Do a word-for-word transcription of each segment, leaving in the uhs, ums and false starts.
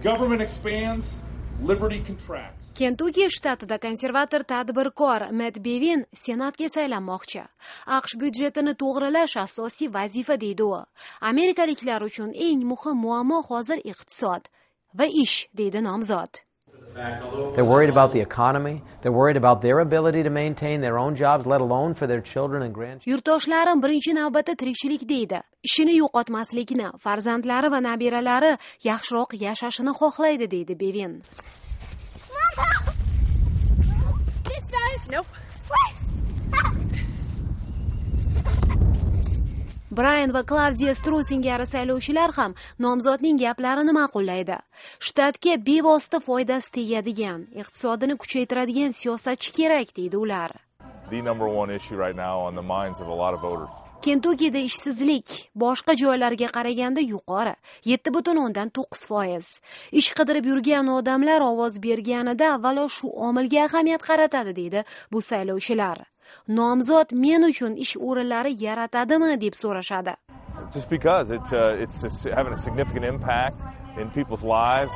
government expands, liberty contracts. Kentucky shtatida konservator tadbirkor Matt Bevin senatga saylanmoqchi. AQSh byudjetini to'g'rilash asosiy vazifa deydi u. Amerikaliklar uchun eng muhim muammo hozir iqtisod va ish deydi nomzod. They're worried about the economy. They're worried about their ability to maintain their own jobs, let alone for their children and grandchildren. Yurtdoshlarim birinchi navbatda tirikchilik deydi. Ishini yo'qotmaslikni, farzandlari va nabiralari yaxshiroq yashashini xohlaydi deydi Bevin. Nope. Brian va Claudia Struz singari saylovchilar ham nomzodning gaplarini ma'qullaydi. Shtatga bevosita foydasi tegadigan, iqtisodini kuchaytiradigan siyosatchi kerak deydi ular. The number one issue right now on the minds of a lot of voters. Kentuckida ishsizlik boshqa joylarga qaraganda yuqori, yetti butun o'ndan to'qqiz foiz. Ish qidirib yurgan odamlar ovoz berganida avvalo shu omilga ahamiyat qaratadi deydi bu saylovchilar. Nomzod men uchun ish o'rinlari yaratadimi deb so'rashadi. Just because it's uh, it's just having a significant impact in people's lives.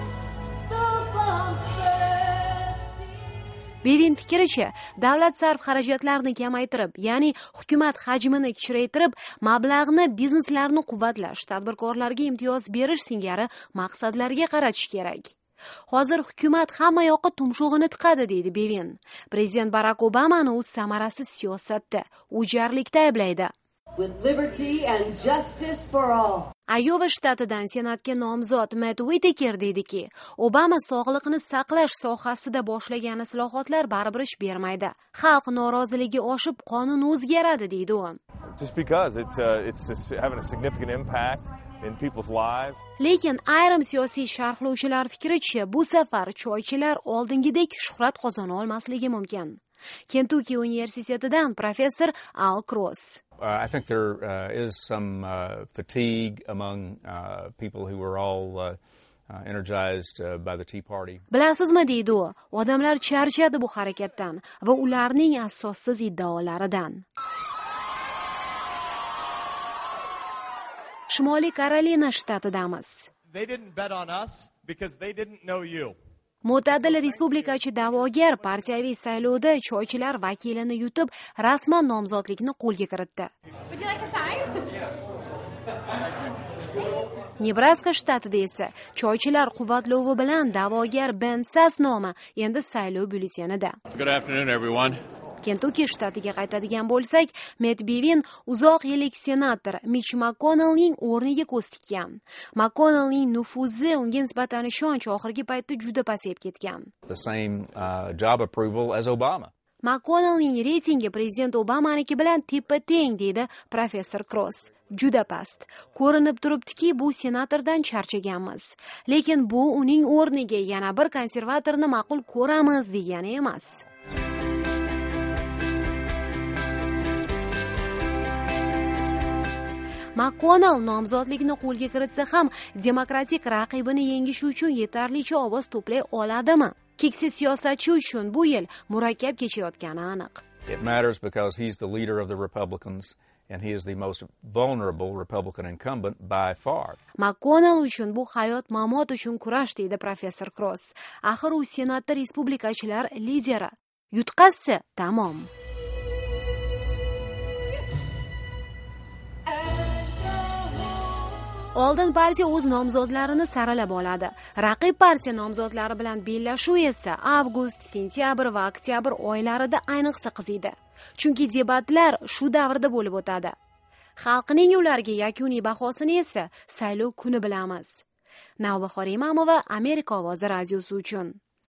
Bevin fikricha, davlat sarf xarajatlarini kamaytirib, ya'ni hukumat hajmini kichraytirib, mablag'ni bizneslarni quvvatlash, tadbirkorlarga imtiyoz berish singari maqsadlarga qaratish kerak. Hozir hukumat hamma yoqqa tumshug'ini tiqadi deydi Bevin. Prezident Barack Obamani o'z samarasiz siyosatda, o'jarlikda ayblaydi. With liberty and justice for all. Iowa shtatidan senatga nomzod Matt Whitaker deydiki, Obama sog'liqni saqlash sohasida boshlagan islohotlar baribir ish bermaydi. Xalq noroziligi oshib, qonun o'zgaradi deydi u. Just because it's uh, it's just having a significant impact in people's lives. Lekin ayrim siyosiy sharhlovchilar fikricha, bu safar choychilar oldingidek shuhrat qozona olmasligi mumkin. Kentucky universitetidan professor Al Cross. Uh, I think there uh, is some uh, fatigue among uh, people who were all uh, uh, energized uh, by the Tea Party. Bilasizmi deydi u, odamlar charchadi bu harakatdan va ularning asossiz iddaolaridan. Shimoliy Karolina shtatidamiz. They didn't bet on us because they didn't know you. Mo'tadil respublikachi da'vogar partiyaviy saylovda choychilar vakilini yutib, rasman nomzodlikni qo'lga kiritdi. Nebraska shtatida esa choychilar quvvatlovi bilan da'vogar Ben Sass nomi endi saylov byulletenida. Good afternoon everyone. Kentucky shtatiga qaytadigan bo'lsak, Matt Bevin uzoq yillik senator Mitch McConnellning o'rniga ko'z tikkan. McConnellning nufuzi unga nisbatan ishonch oxirgi paytda juda pasayib ketgan. The same uh, job approval as Obama. McConnellning reytingi prezident Obamaniki bilan teppa-teng deydi professor Cross. Juda past. Ko'rinib turibdiki, bu senatordan charchaganmiz. Lekin bu uning o'rniga yana bir konservatorni ma'qul ko'ramiz degani emas. McConnell nomzodlikni qo'lga kiritsa ham demokratik raqibini yengish uchun yetarlicha ovoz to'play oladimi? Keksa siyosatchi uchun bu yil murakkab kechayotgani aniq. It matters because he's the leader of the Republicans and he is the most vulnerable Republican incumbent by far. McConnell uchun bu hayot-mamot uchun kurash deydi professor Cross. Axir u senatda respublikachilar lideri. Yutqazsa tamom. Oldin partiya o'z nomzodlarini saralab oladi. Raqib partiya nomzodlari bilan bellashuv esa avgust, sentyabr va oktyabr oylarida ayniqsa qiziydi. Chunki debatlar shu davrda bo'lib o'tadi. Xalqning ularga yakuniy bahosini esa saylov kuni bilamiz. Navbahor Imamova, Amerika ovozi radiosi uchun.